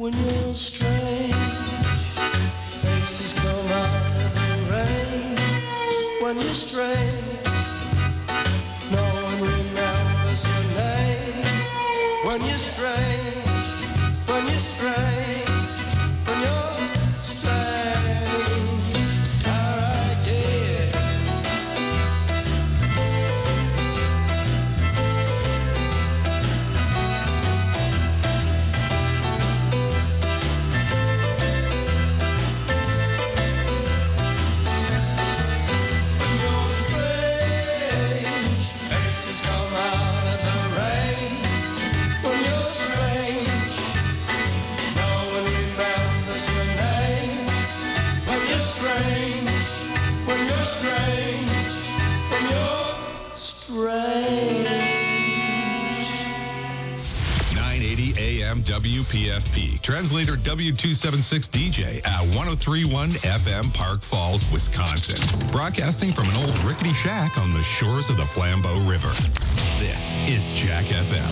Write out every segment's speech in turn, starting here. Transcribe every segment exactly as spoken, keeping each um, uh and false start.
when you're strange, faces come out of the rain. When you're strange, no one remembers your name. When you're strange, when you're strange, when you're strange, alright, yeah. When you're strange, faces come out of the rain. When you're strange, no one remembers your name. When you're strange, when you're strange, when you're strange. nine eighty A M W P F P. Translator W two seventy-six D J at one oh three point one F M Park Falls, Wisconsin. Broadcasting from an old rickety shack on the shores of the Flambeau River. This is Jack F M.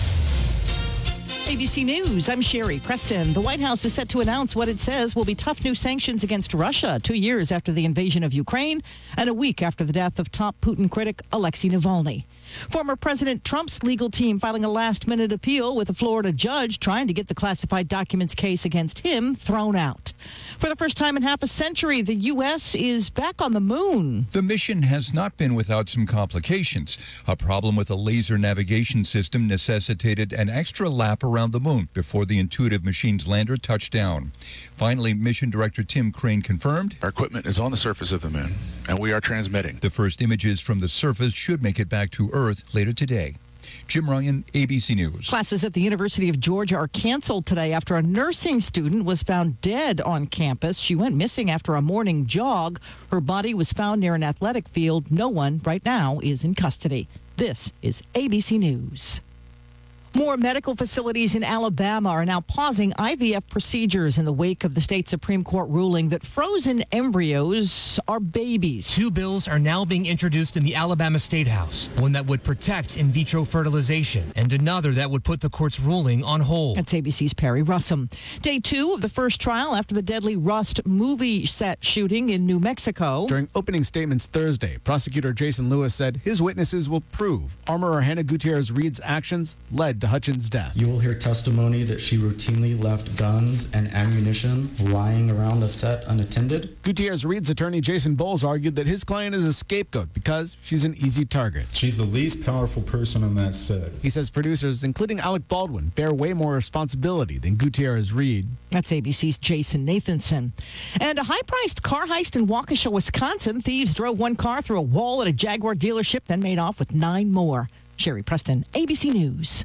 A B C News, I'm Sherry Preston. The White House is set to announce what it says will be tough new sanctions against Russia two years after the invasion of Ukraine and a week after the death of top Putin critic Alexei Navalny. Former President Trump's legal team filing a last-minute appeal with a Florida judge trying to get the classified documents case against him thrown out. For the first time in half a century, the U S is back on the moon. The mission has not been without some complications. A problem with a laser navigation system necessitated an extra lap around the moon before the intuitive machine's lander touched down. Finally, Mission Director Tim Crane confirmed our equipment is on the surface of the moon, and we are transmitting. The first images from the surface should make it back to Earth later today. Jim Ryan, A B C News. Classes at the University of Georgia are canceled today after a nursing student was found dead on campus. She went missing after a morning jog. Her body was found near an athletic field. No one right now is in custody. This is A B C News. More medical facilities in Alabama are now pausing I V F procedures in the wake of the state Supreme Court ruling that frozen embryos are babies. Two bills are now being introduced in the Alabama State House, one that would protect in vitro fertilization and another that would put the court's ruling on hold. That's A B C's Perry Russum. Day two of the first trial after the deadly Rust movie set shooting in New Mexico. During opening statements Thursday, prosecutor Jason Lewis said his witnesses will prove Armorer Hannah Gutierrez-Reed's actions led to Hutchins' death. You will hear testimony that she routinely left guns and ammunition lying around the set unattended. Gutierrez-Reed's attorney Jason Bowles argued that his client is a scapegoat because she's an easy target. She's the least powerful person on that set. He says producers, including Alec Baldwin, bear way more responsibility than Gutierrez-Reed. That's A B C's Jason Nathanson. And a high-priced car heist in Waukesha, Wisconsin. Thieves drove one car through a wall at a Jaguar dealership, then made off with nine more. Sherry Preston, A B C News.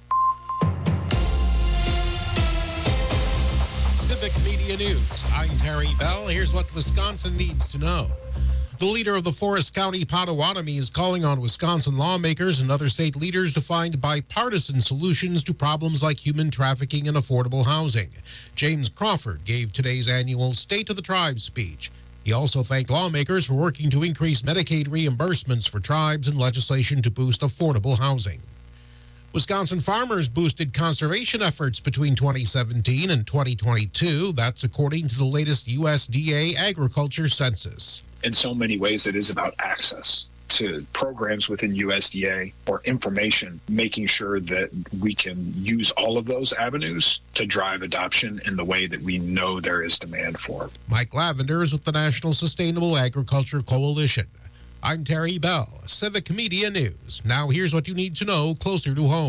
Civic Media News. I'm Terry Bell. Here's what Wisconsin needs to know. The leader of the Forest County Potawatomi is calling on Wisconsin lawmakers and other state leaders to find bipartisan solutions to problems like human trafficking and affordable housing. James Crawford gave today's annual State of the Tribes speech. He also thanked lawmakers for working to increase Medicaid reimbursements for tribes and legislation to boost affordable housing. Wisconsin farmers boosted conservation efforts between twenty seventeen and twenty twenty-two. That's according to the latest U S D A agriculture census. In so many ways, it is about access to programs within U S D A or information, making sure that we can use all of those avenues to drive adoption in the way that we know there is demand for. Mike Lavender is with the National Sustainable Agriculture Coalition. I'm Terry Bell, Civic Media News. Now here's what you need to know closer to home.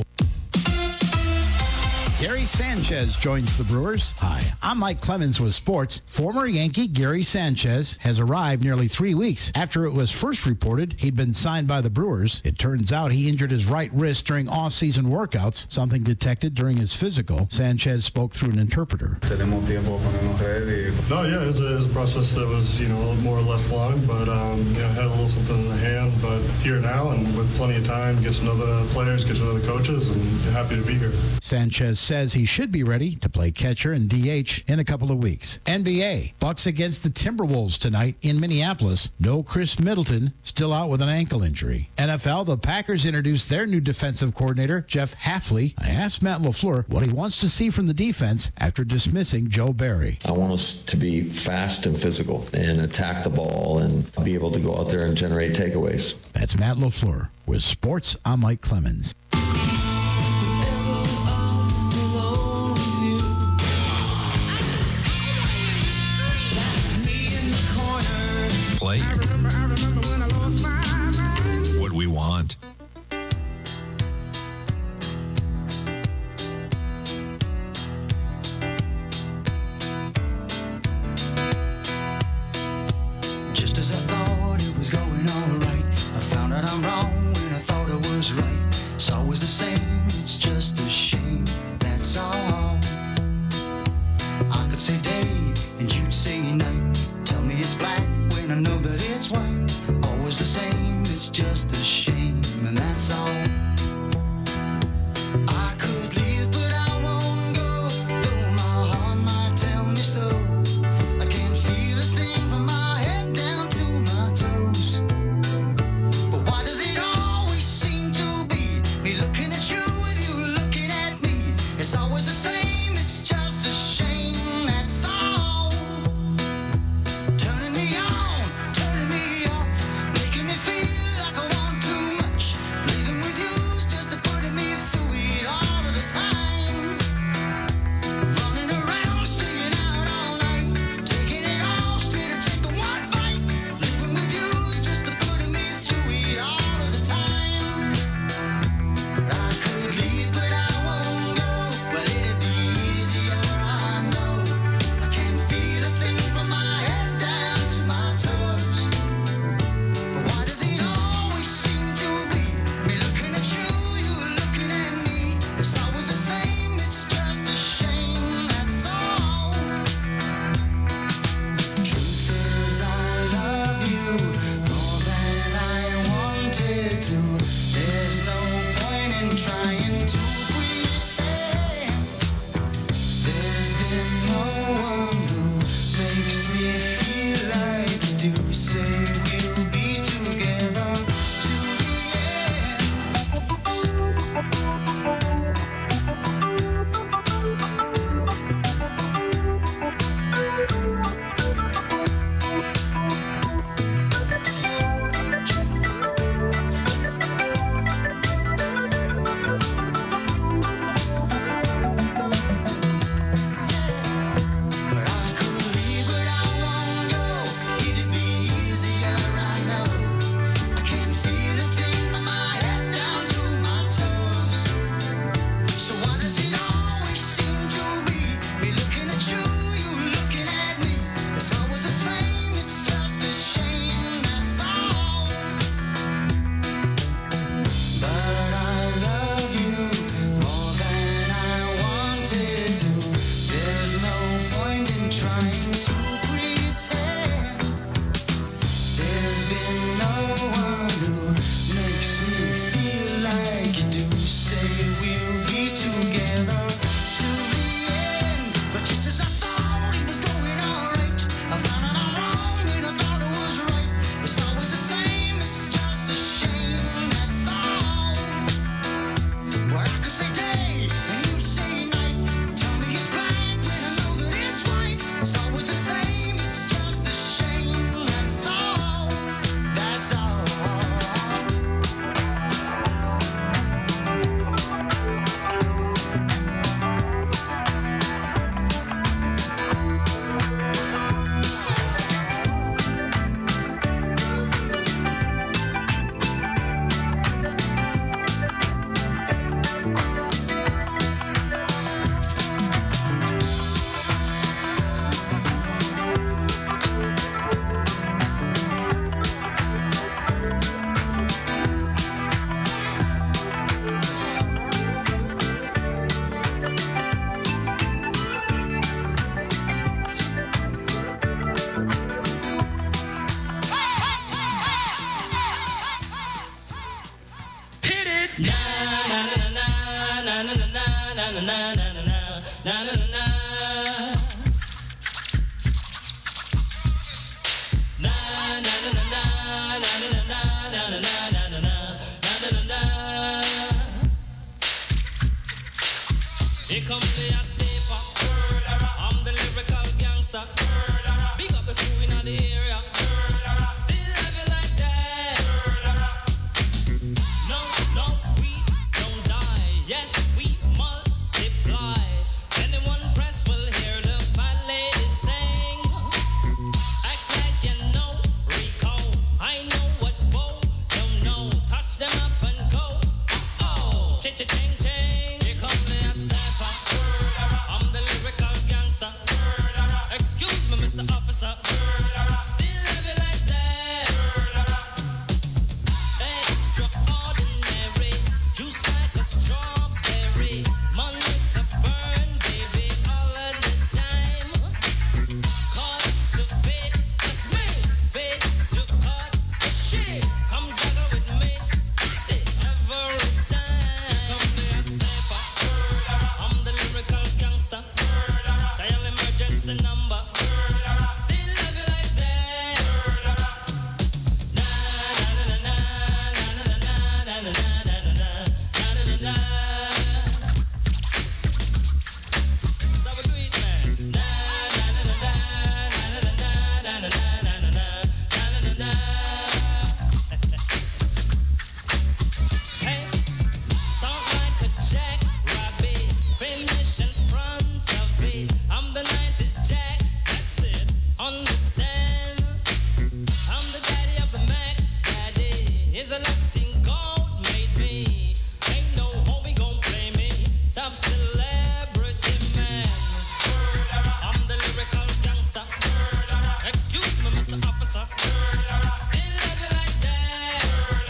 Gary Sanchez joins the Brewers. Hi, I'm Mike Clemens with sports. Former Yankee Gary Sanchez has arrived nearly three weeks after it was first reported he'd been signed by the Brewers. It turns out he injured his right wrist during off-season workouts, something detected during his physical. Sanchez spoke through an interpreter. No, yeah, it was, a, it was a process that was, you know, a little more or less long, but, um, you know, had a little something in the hand, but here now and with plenty of time, get to know the players, get to know the coaches, and happy to be here. Sanchez says he should be ready to play catcher and D H in a couple of weeks. N B A, Bucks against the Timberwolves tonight in Minneapolis. No Chris Middleton, still out with an ankle injury. N F L, the Packers introduced their new defensive coordinator, Jeff Hafley. I asked Matt LaFleur what he wants to see from the defense after dismissing Joe Barry. I want us to be fast and physical and attack the ball and be able to go out there and generate takeaways. That's Matt LaFleur. With sports, I'm Mike Clemens. Play what we want. Just as I thought it was going all right, I found out I'm wrong when I thought I was right. It's always the same, it's just a shame, that's all. I could say day and you'd say night. Tell me it's black when I know that it's white. Always the same, it's just a shame, and that's all. I could leave, but I won't go, though my heart might tell me so. I can't feel a thing from my head down to my toes. But why does it always seem to be me looking at you with you looking at me? It's always the same, it's just a shame, that's all. Turning me on, turning me off, making me feel like I want too much. Leaving with you's just to putting me through it all of the time. Running around, staying out all night, taking it all straight to take the one bite. Leaving with you's just to putting me through it all of the time. But I could leave, but I won't go. Well, it'd be easier, I know. I can't feel a thing from my head down to my toes. But why does it always seem to be me looking at you, you looking at me? It's always the same, it's just a shame, that's all. Truth is I love you more than I wanted to. There's no point in trying to pretend. There's been no one who makes me feel like you do. Say we'll be together to the end. Here come the hot stepper. I'm the lyrical gangster. Big up the crew in the area. Still have it like that. No, no, we don't die. Yes, we multiply. Anyone press will hear the fat lady sing. Act like you know Rico. I know what Bo don't know. Touch them up and go. Oh, cha-cha-ching, ching. Here come the hot stepper. I'm the lyrical gangster. Excuse me, Mister Officer. Still have it like that. Extraordinary. Juice like a strawberry. Money to burn, baby, all of the time. Call to fit, it's me. Fit to cut the shit. Come juggle with me. Fix it every time. Come the hot stepper. I'm the lyrical gangster. Dial emergency number. Still have it like that. Na na na na na na na na na na na na na na. So we do it, man. Na na na na na na na na na na na na na na. Hey, start like a jackrabbit, finish in front of it. I'm the nineties Jack, that's it. Understand? I'm the daddy of the Mac Daddy. Is a Latin gold made me. Ain't no homie gon' play me. Top celebrity man. I'm the lyrical gangster. Excuse me, Mister Officer. Still have it like that.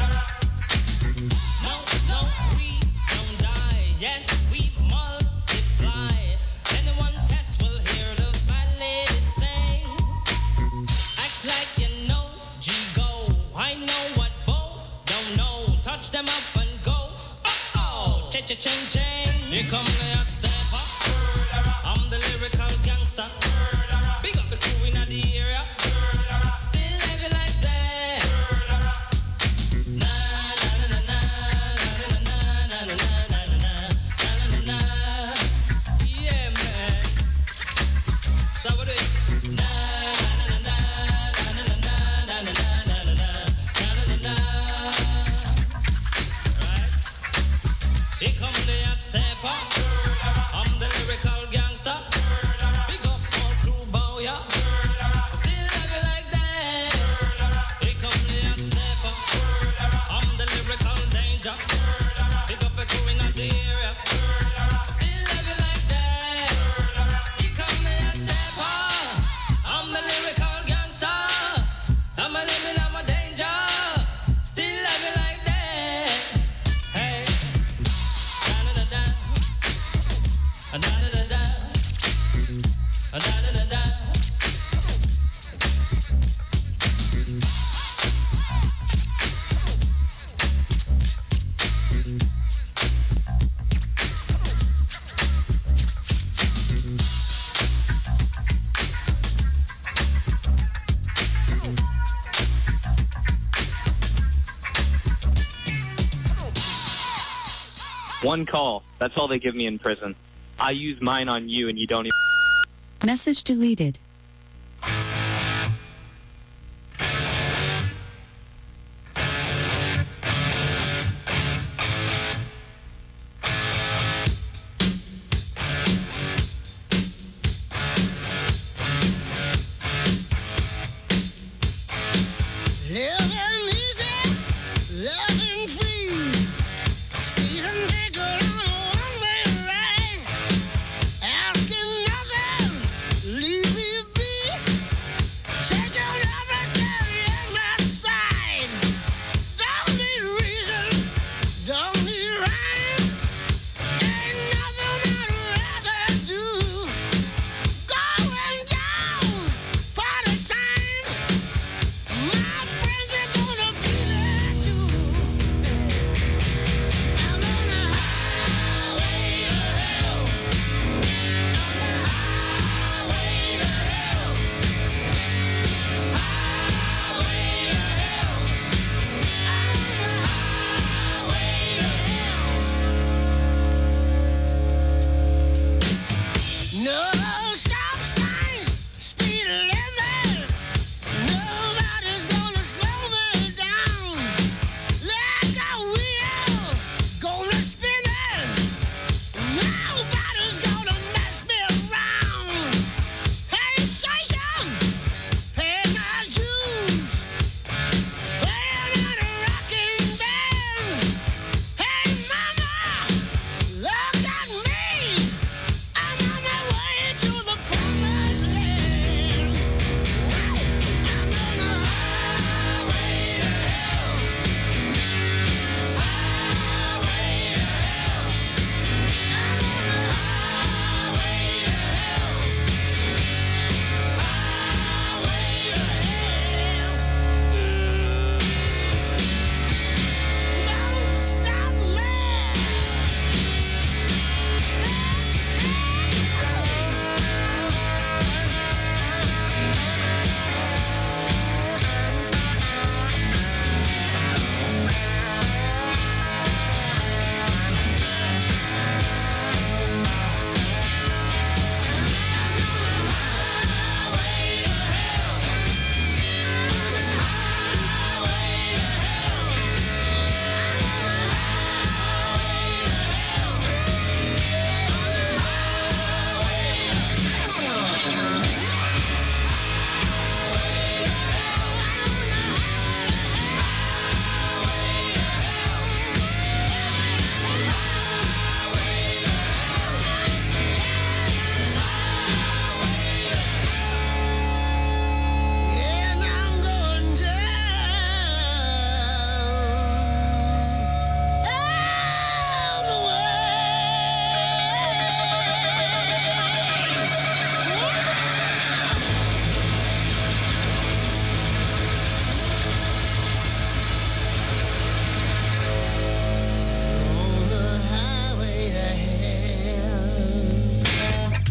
No, no, we don't die. Yes, we multiply. Anyone test will hear the fat lady sing. Act like you know G-Go. I know what Bo don't know. Touch them up and go. Oh-oh, cha-cha-ching-ching. Here come the hot stepper. I'm the lyrical gangster. Big up the crew in the area. Still have it like that. Na na na na na na na na na na na na na. Yeah, man. So we do it. Na na na na na na na na na na na na na na. Right. Here come the hot stepper. I'm the lyrical gangster. Big up all crew, bow ya. Still have it like that. Here come the hot stepper. I'm the lyrical danger. Big up the crew in the area. Still have it like that. Here come the hot stepper. I'm the lyrical gangster. I'm a living, I'm a danger. Still have it like that. Hey. Da-da-da-da. Da-da-da-da. Da-da-da-da. One call. That's all they give me in prison. I use mine on you and you don't even... Message deleted. Living easy, living free. Season ticket on a one-way ride. Asking nothing, leave me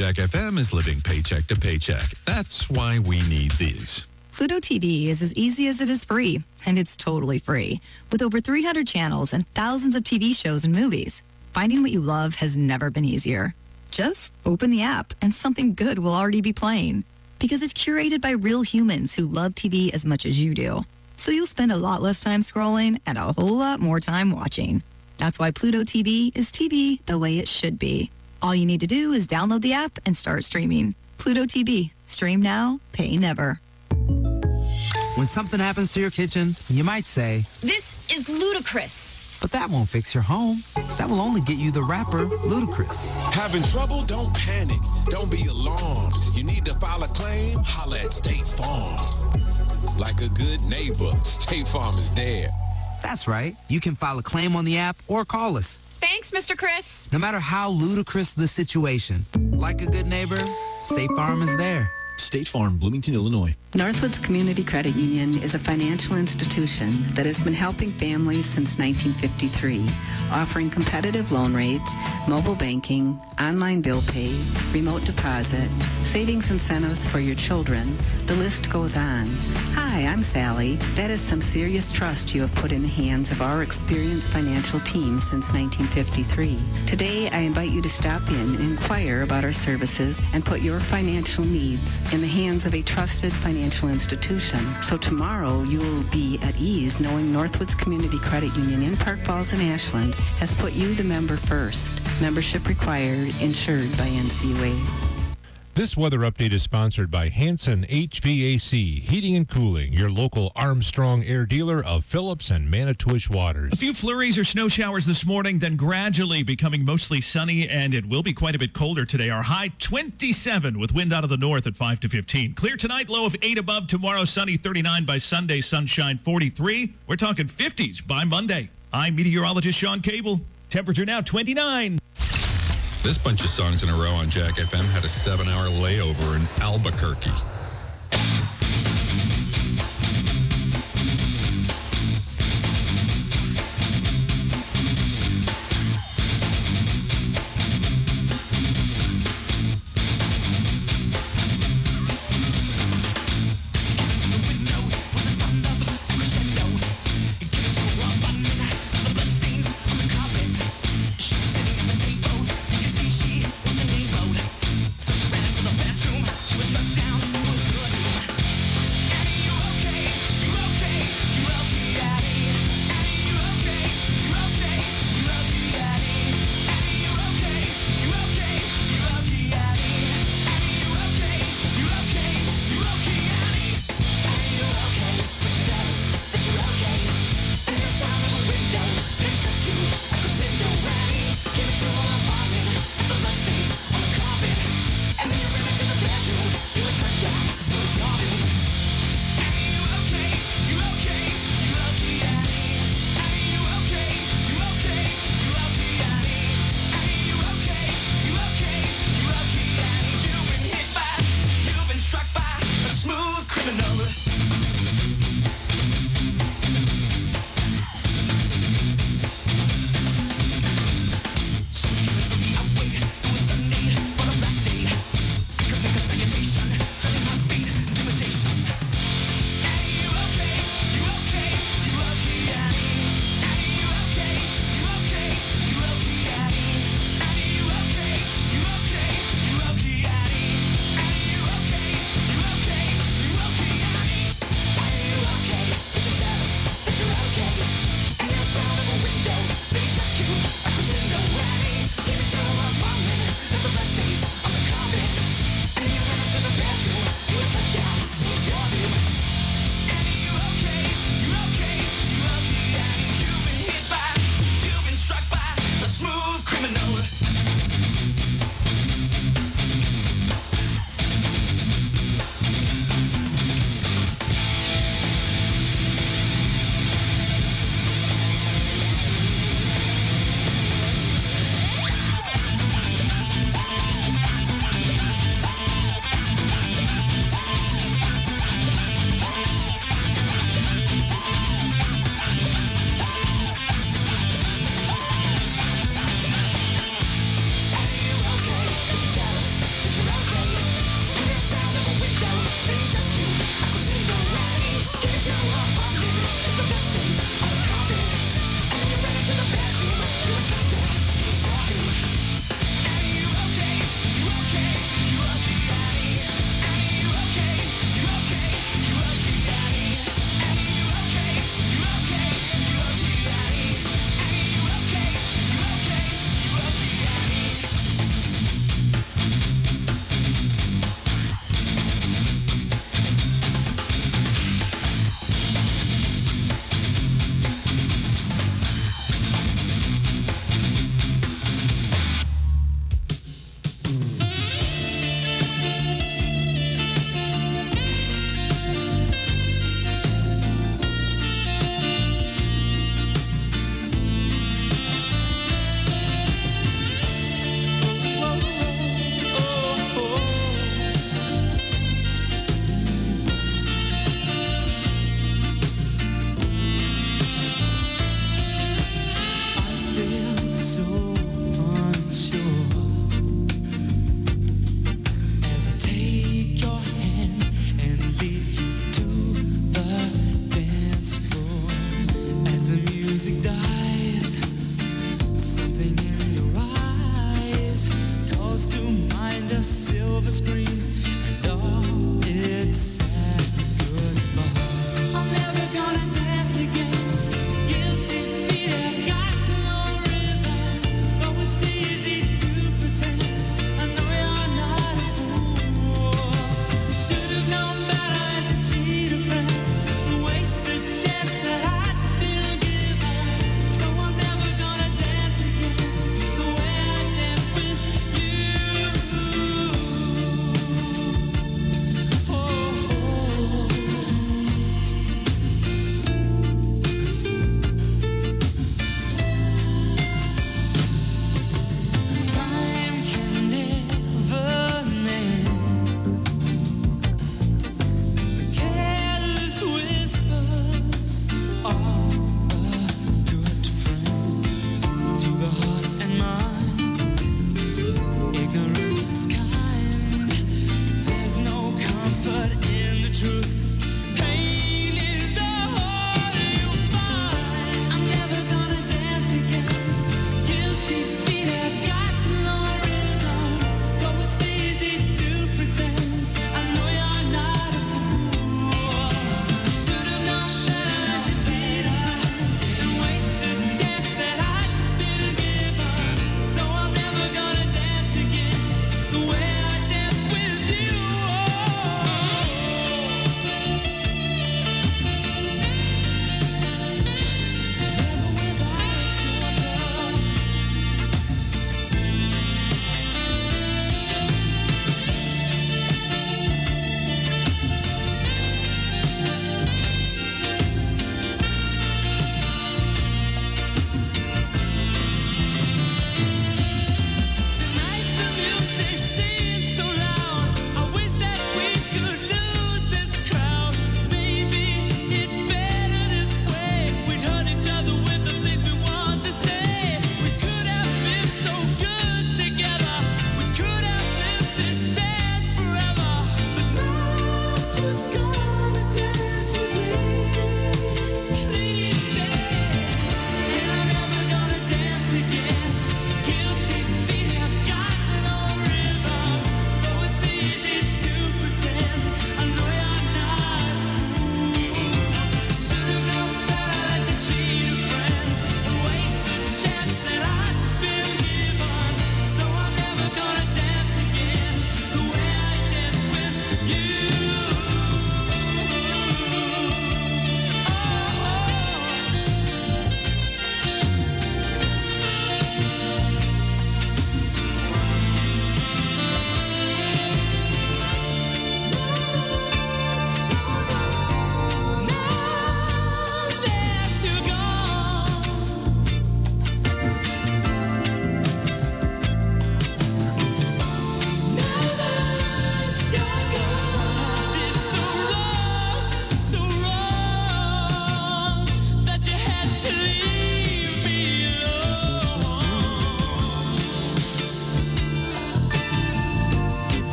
Jack F M is living paycheck to paycheck. That's why we need these. Pluto T V is as easy as it is free, and it's totally free. With over three hundred channels and thousands of T V shows and movies, finding what you love has never been easier. Just open the app, and something good will already be playing. Because it's curated by real humans who love T V as much as you do. So you'll spend a lot less time scrolling and a whole lot more time watching. That's why Pluto T V is T V the way it should be. All you need to do is download the app and start streaming. Pluto T V. Stream now, pay never. When something happens to your kitchen, you might say, "This is ludicrous." But that won't fix your home. That will only get you the rapper, Ludacris. Having trouble? Don't panic. Don't be alarmed. You need to file a claim? Holla at State Farm. Like a good neighbor, State Farm is there. That's right. You can file a claim on the app or call us. Thanks, Mister Chris. No matter how ludicrous the situation, like a good neighbor, State Farm is there. State Farm, Bloomington, Illinois. Northwoods Community Credit Union is a financial institution that has been helping families since nineteen fifty-three, offering competitive loan rates, mobile banking, online bill pay, remote deposit, savings incentives for your children. The list goes on. Hi, I'm Sally. That is some serious trust you have put in the hands of our experienced financial team since nineteen fifty-three. Today, I invite you to stop in and inquire about our services and put your financial needs in the hands of a trusted financial institution. So tomorrow you will be at ease knowing Northwoods Community Credit Union in Park Falls and Ashland has put you the member first. Membership required, insured by N C U A. This weather update is sponsored by Hanson H V A C, Heating and Cooling, your local Armstrong Air dealer of Phillips and Manitowish Waters. A few flurries or snow showers this morning, then gradually becoming mostly sunny, and it will be quite a bit colder today. Our high twenty-seven with wind out of the north at five to fifteen. Clear tonight, low of eight above. Tomorrow, sunny thirty-nine by Sunday, sunshine forty-three. We're talking fifties by Monday. I'm meteorologist Sean Cable. Temperature now twenty-nine. This bunch of songs in a row on Jack F M had a seven-hour layover in Albuquerque. She was shut down.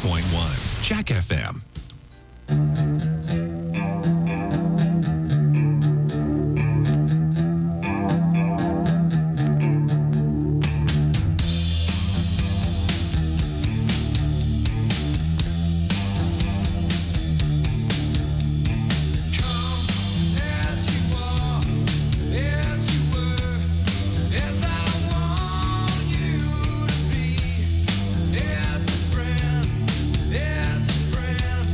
point one. Jack F M. As a friend, as a friend.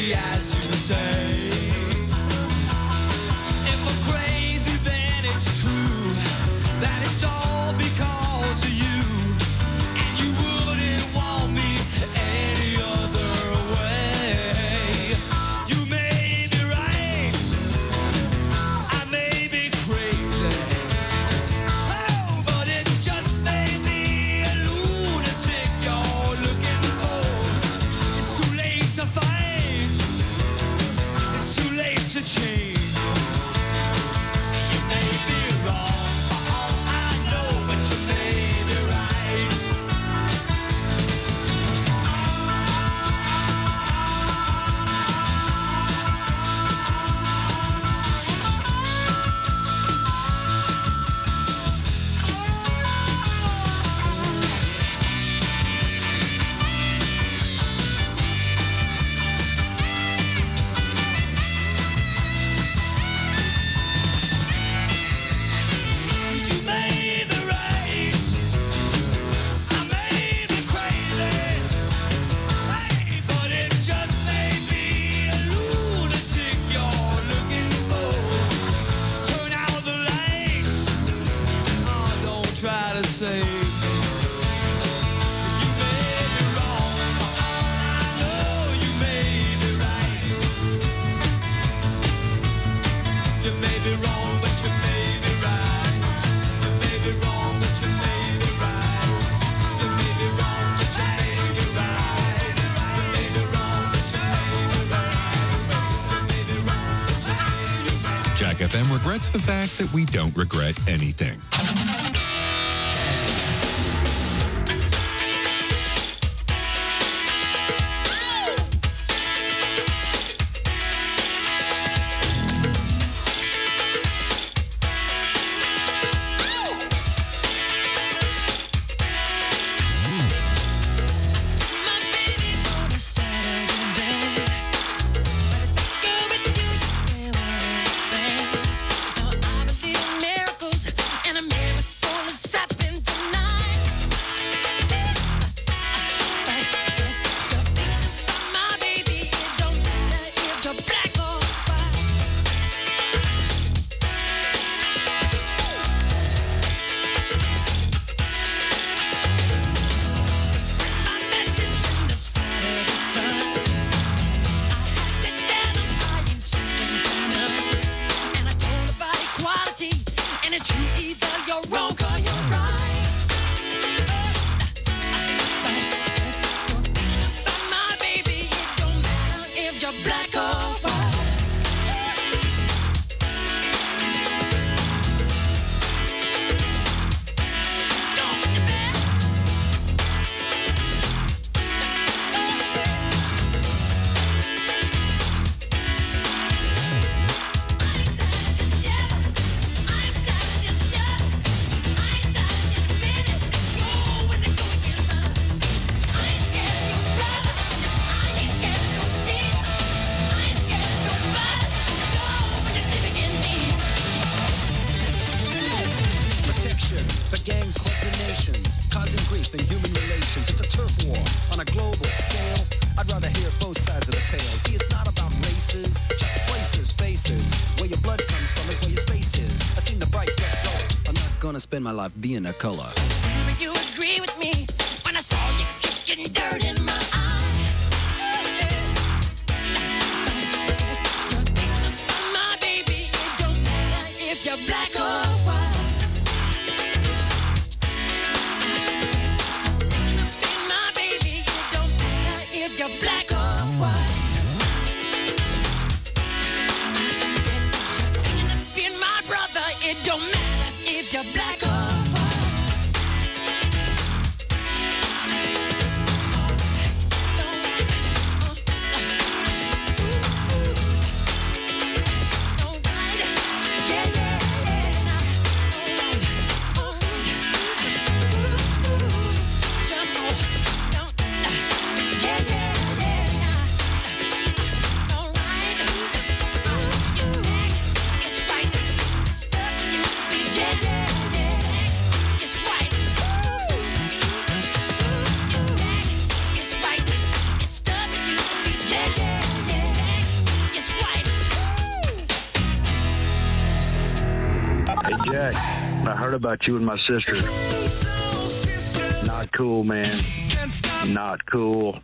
crazy as you say. If we're crazy, then it's true that it's all because of you, and you wouldn't want me any other way. You may be right, I may be crazy, oh, but it just may be a lunatic you're looking for. It's too late to fight, it's too late to change. You may be wrong, for all I know, but you may be right. You may be right, I may be crazy, hey, but it just may be a lunatic you're looking for. Turn out the lights, oh, don't try to save me. You may be wrong, for all I know, you may be right. You may be wrong, but you may be right. You may be wrong, but you may be right. You may be wrong, but you may be right. You may be wrong, but you may be right. You may be wrong, but you may be right. Jack F M regrets the fact that we don't regret anything. My baby on a Saturday night, go with you, you say what I say. Now I believe in miracles, and a miracle is happening tonight. My baby, it don't matter if you're black or white. My message in the Saturday sun. I had to tell them I ain't seeking for none, and I told about equality, and it's true either you're wrong or you're right. But my baby, it don't matter if you're black or white. Protection for gangs, clubs, and nations, causing grief in human relations. It's a turf war on a global scale. I'd rather hear both sides of the tale. See, it's not about races, just places, faces. Where your blood comes from is where your space is. I seen the bright red door. I'm not gonna spend my life being a color. Will you agree with me when I saw you kicking dirt in my eye? My baby, it don't matter if you're black or white. My baby, it don't matter if you're black or white. Being my brother, it don't matter if you're black or white. Yeah, yeah, yeah. Jack, I heard about you and my sister. Not cool, man. Not cool.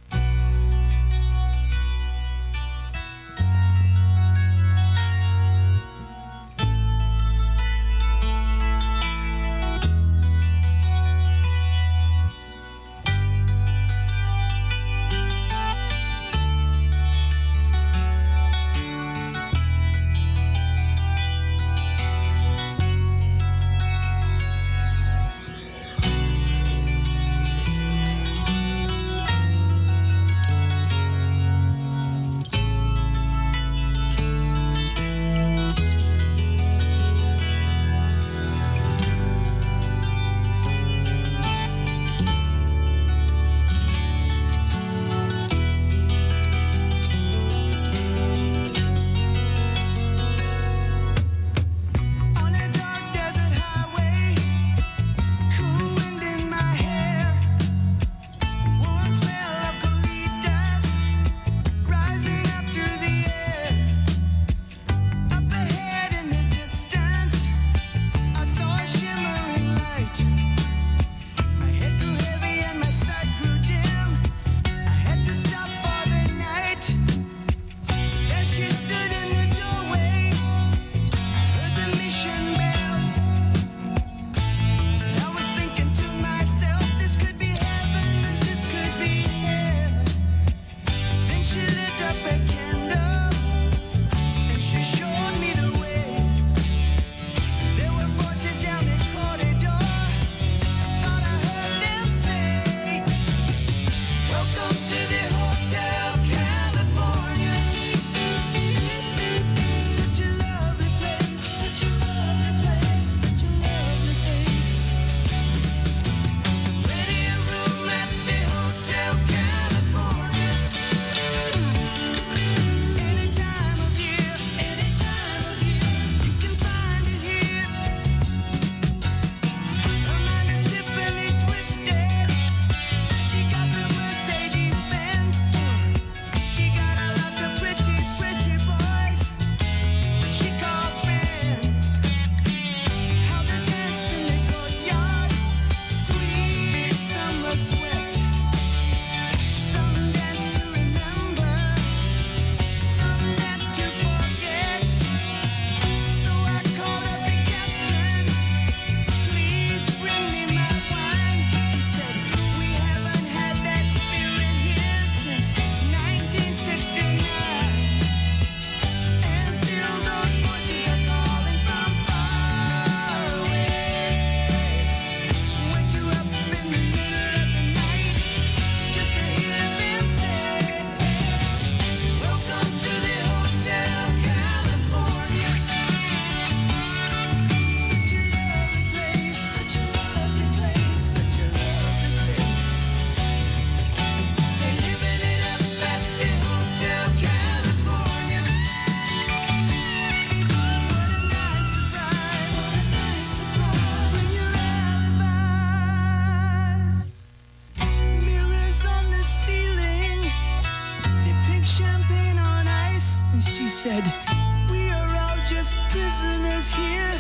said, we are all just prisoners here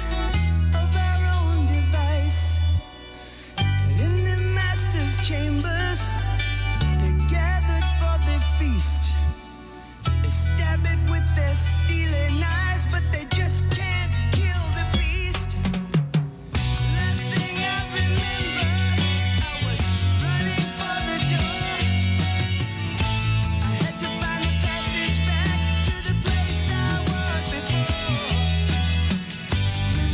of our own device. And in the master's chambers, they're gathered for their feast. They stab it with their steely knives, but they just can't kill the beast. Last thing I remember, I was running for the door. I had to find the passage back to the place I was before.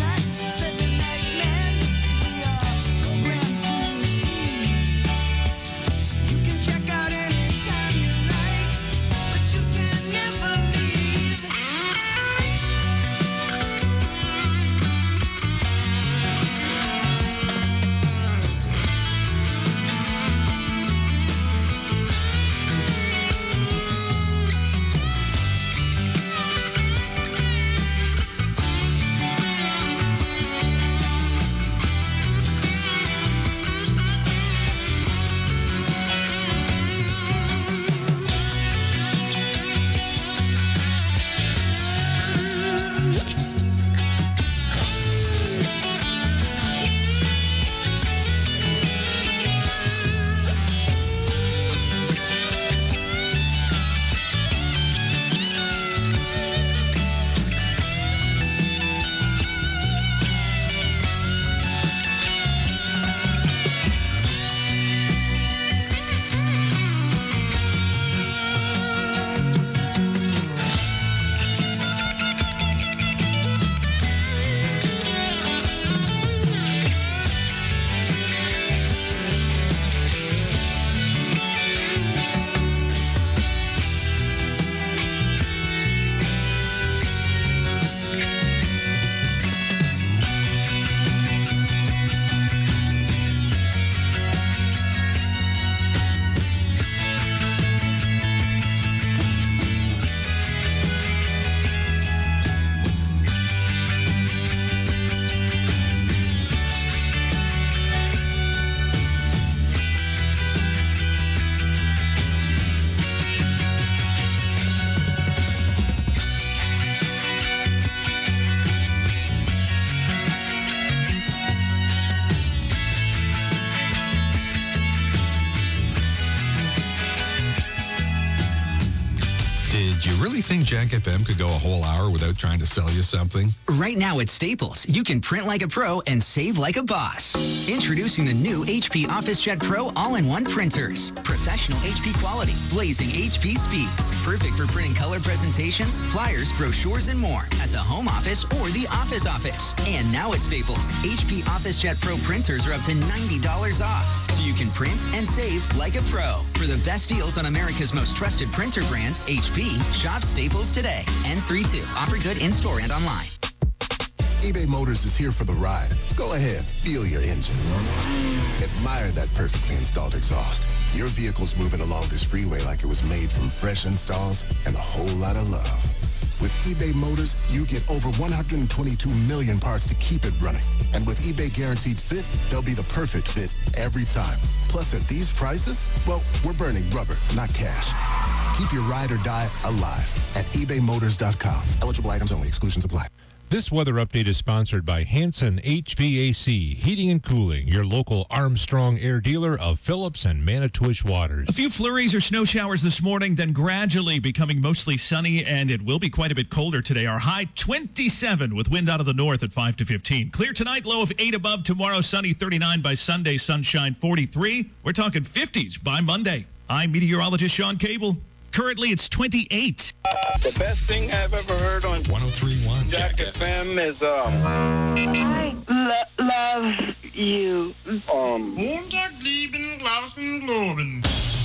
Did you really think Jack F M could go a whole hour without trying to sell you something? Right now at Staples, you can print like a pro and save like a boss. Introducing the new H P OfficeJet Pro all-in-one printers. Professional H P quality, blazing H P speeds. Perfect for printing color presentations, flyers, brochures, and more at the home office or the office office. And now at Staples, H P OfficeJet Pro printers are up to ninety dollars off. So you can print and save like a pro. For the best deals on America's most trusted printer brand, H P, shop Staples today. Ends three two. Offer good in-store and online. eBay Motors is here for the ride. Go ahead, feel your engine. Admire that perfectly installed exhaust. Your vehicle's moving along this freeway like it was made from fresh installs and a whole lot of love. With eBay Motors, you get over one hundred twenty-two million parts to keep it running. And with eBay Guaranteed Fit, they'll be the perfect fit every time. Plus, at these prices, well, we're burning rubber, not cash. Keep your ride or die alive at ebay motors dot com. Eligible items only. Exclusions apply. This weather update is sponsored by Hanson H V A C, Heating and Cooling, your local Armstrong air dealer of Phillips and Manitowish Waters. A few flurries or snow showers this morning, then gradually becoming mostly sunny, and it will be quite a bit colder today. Our high twenty-seven with wind out of the north at five to fifteen. Clear tonight, low of eight above. Tomorrow, sunny thirty-nine by Sunday, sunshine forty-three. We're talking fifties by Monday. I'm meteorologist Sean Cable. Currently, it's twenty-eight. The best thing I've ever heard on one oh three point one Jack F M is, um... I lo- love you. Um... Montag, lieben, glauben, globen.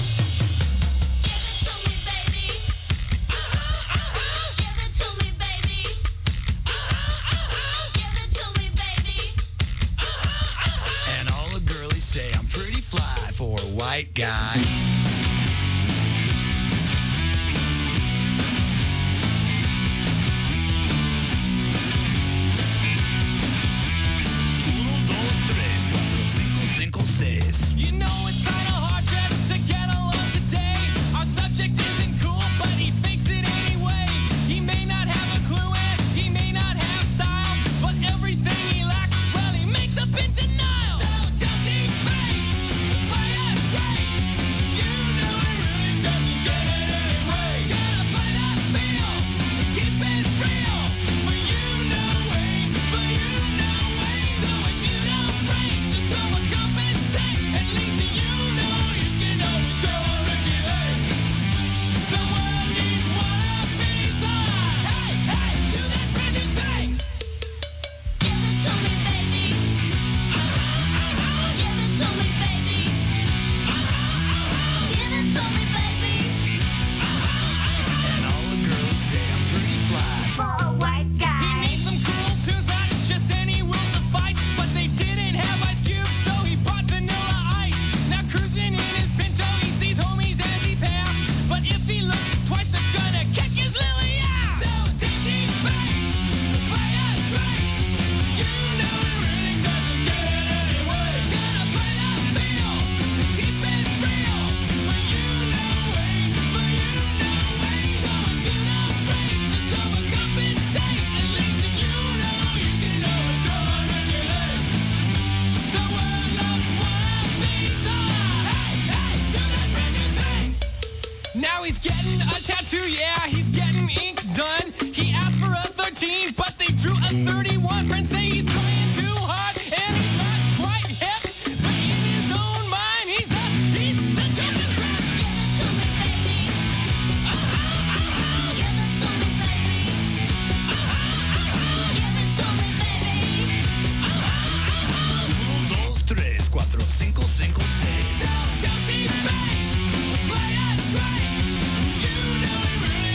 And all the girlies say I'm pretty fly for a white guy. You know it's kind of hard just to get along today. Our subject isn't cool, but he thinks it anyway. He may not have a clue and he may not have style, but everything he lacks, well, he makes up in denial. So don't debate, play us straight. You know it really doesn't get it anyway. Gotta play that feel, keep it real. For you know way, for you know way. So if you don't break, just overcompensate. At least you know you can always go on Ricky Lake. The world needs one piece of. Hey, hey, do that brand new thing. Give it to me, baby. Uh-huh, uh-huh. Give it to me, baby. Uh-huh, uh-huh. Give it to me, baby. Uh-huh, uh-huh. And all the girls say I'm pretty fly For a white guy. He needs some cool tunes, not just any will suffice. But they didn't have Ice Cube, so he bought Vanilla Ice. Now cruising in his Pinto, he sees homies as he passed. But if he looks twice, they're gonna kick his lily ass. So take these back, play us straight. You know it really doesn't get it anyway. Gotta play that feel, keep it real. For you know way, for you know way. So if you don't break, just overcompensate. At least you know you can always go on Ricky Lake. The world loves one piece of. Hey, hey, do that brand new thing. Now he's getting a tattoo, yeah, he's getting ink done. He asked for a thirteen, but they drew a thirty-one. Friends say he's trying too hard, and he's not quite hip. But in his own mind, he's the, he's the dopest crap. Give it to me, baby. Uh-huh, uh-huh. Give it to me, baby. Uh-huh, uh-huh. Give it to me, baby. Uh-huh, uh-huh. Uno, dos, tres, cuatro, cinco, cinco, seis. So don't debate, play us straight. You know it really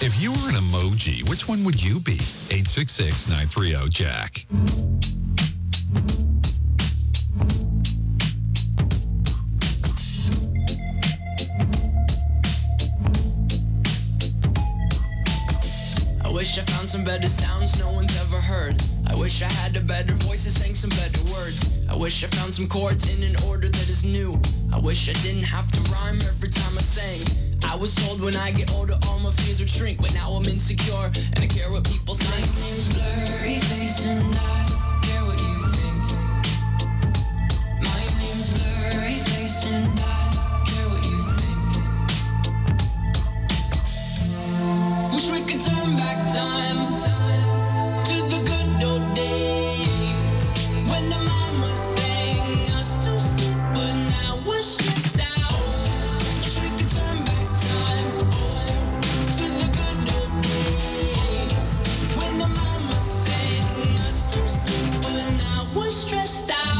If you were an emoji, which one would you be? eight six six, nine three zero, Jack. I wish I found some better sounds no one's ever heard. I wish I had a better voice and sang some better words. I wish I found some chords in an order that is new. I wish I didn't have to rhyme every time I sang. I was told when I get older all my fears would shrink, but now I'm insecure and I care what people think. My name's Blurry Face and I care what you think. My name's Blurry Face and I care what you think. Wish we could turn back time to the good old days when the mama sang us to sleep, but now we're stressed out. Wish we could turn back time to the good old days when the mama sang us to sleep, but now we're stressed out.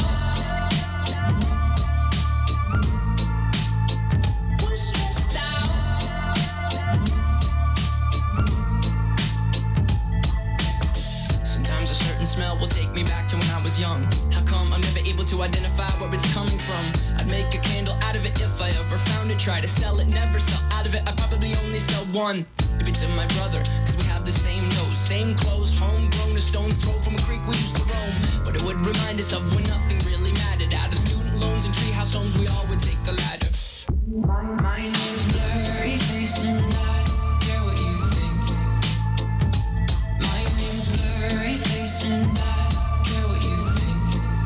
We're stressed out. Sometimes a certain smell will take me back to when I was young. How come I'm never able to identify where it's coming from? I'd make a candle out of it if I ever found it. Try to sell it, never sell out of it. I probably only sell one. Maybe to my brother, cause we have the same nose, same clothes, homegrown, a stone's throw from a creek we used to roam. But it would remind us of when nothing really mattered. Out of student loans and treehouse homes, we all would take the ladder. My, my name's Blurry Face and I care what you think. My name's Blurry Face and I care what you think.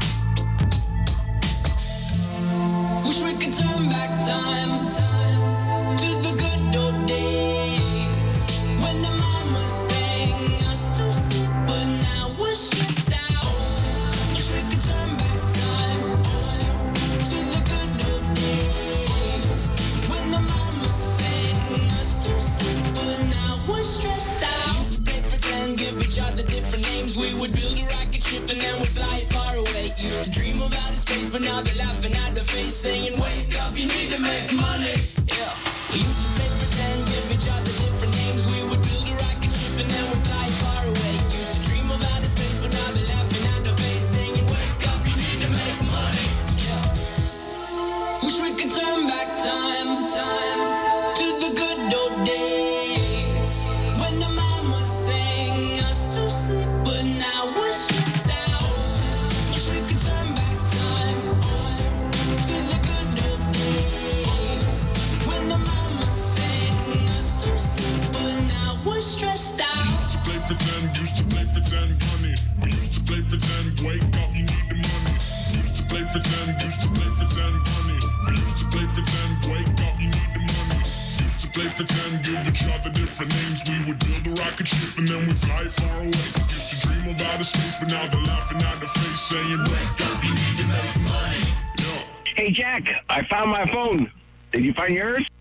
Wish we could turn back time to the good old days when the mama sang us to sleep, but now we're stressed out. Wish we could turn back time to the good old days when the mama sang us to sleep, but now we're stressed out. Used to play pretend, give each other different names. We would build a rocket ship and then we'd fly far away. Used to dream of outer space, but now they're laughing at the face, saying, wake up, you need to make money. Yeah. We used to play pretend, give each other different names. We would build a rocket ship and then we'd fly far away. Used to dream of outer space, but now they're laughing at the face, saying, wake up, you need to make money. Yeah. Wish we could turn back time to the good old days when the mama sang us to sleep, but now we're stressed out. Wish we could turn back time to the good old days when the mama sang us to sleep, but now we're stressed out. Used to play pretend, used to play pretend, honey. We used to play pretend, wake up, you need the money. Used to play pretend, used to play pretend, honey. We used to play pretend, wake up, you need the money. Used to play pretend, give each other different names. We would build a rocket ship and then we fly far away. Used to dream of outer space, but now they're laughing at the face, saying, wake up, you need to make money. Yeah. Hey, Jack, I found my phone. Did you find yours?